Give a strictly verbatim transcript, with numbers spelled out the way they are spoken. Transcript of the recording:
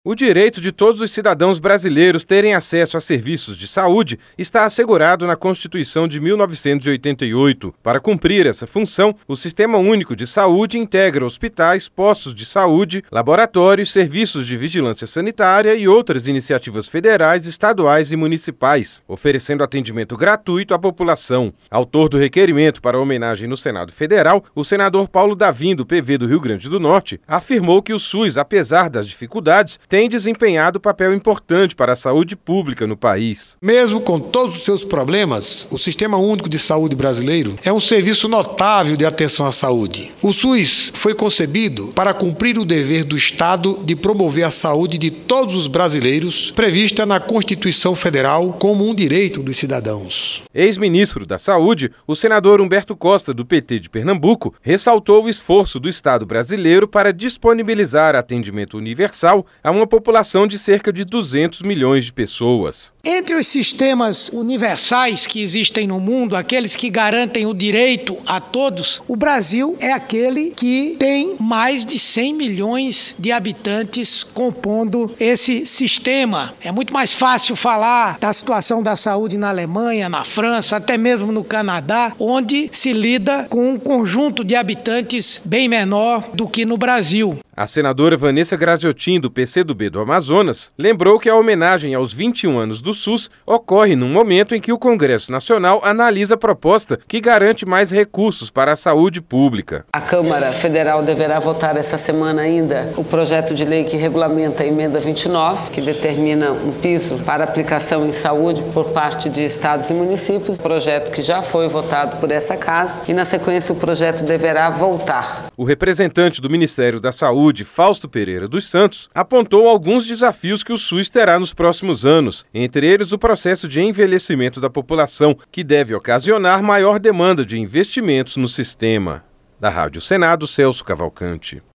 O direito de todos os cidadãos brasileiros terem acesso a serviços de saúde está assegurado na Constituição de mil novecentos e oitenta e oito. Para cumprir essa função, o Sistema Único de Saúde integra hospitais, postos de saúde, laboratórios, serviços de vigilância sanitária e outras iniciativas federais, estaduais e municipais, oferecendo atendimento gratuito à população. Autor do requerimento para homenagem no Senado Federal, o senador Paulo Davim, do P V do Rio Grande do Norte, afirmou que o SUS, apesar das dificuldades, tem desempenhado papel importante para a saúde pública no país. Mesmo com todos os seus problemas, o Sistema Único de Saúde brasileiro é um serviço notável de atenção à saúde. O SUS foi concebido para cumprir o dever do Estado de promover a saúde de todos os brasileiros, prevista na Constituição Federal como um direito dos cidadãos. Ex-ministro da Saúde, o senador Humberto Costa, do P T de Pernambuco, ressaltou o esforço do Estado brasileiro para disponibilizar atendimento universal a uma população de cerca de duzentos milhões de pessoas. Entre os sistemas universais que existem no mundo, aqueles que garantem o direito a todos, o Brasil é aquele que tem mais de cem milhões de habitantes compondo esse sistema. É muito mais fácil falar da situação da saúde na Alemanha, na França, até mesmo no Canadá, onde se lida com um conjunto de habitantes bem menor do que no Brasil. A senadora Vanessa Graziotin, do P C do B do Amazonas, lembrou que a homenagem aos vinte e um anos do SUS ocorre num momento em que o Congresso Nacional analisa a proposta que garante mais recursos para a saúde pública. A Câmara Federal deverá votar essa semana ainda o projeto de lei que regulamenta a emenda vinte e nove, que determina um piso para aplicação em saúde por parte de estados e municípios, projeto que já foi votado por essa casa e, na sequência, o projeto deverá voltar. O representante do Ministério da Saúde, Fausto Pereira dos Santos, apontou alguns desafios que o SUS terá nos próximos anos, entre eles o processo de envelhecimento da população, que deve ocasionar maior demanda de investimentos no sistema. Da Rádio Senado, Celso Cavalcante.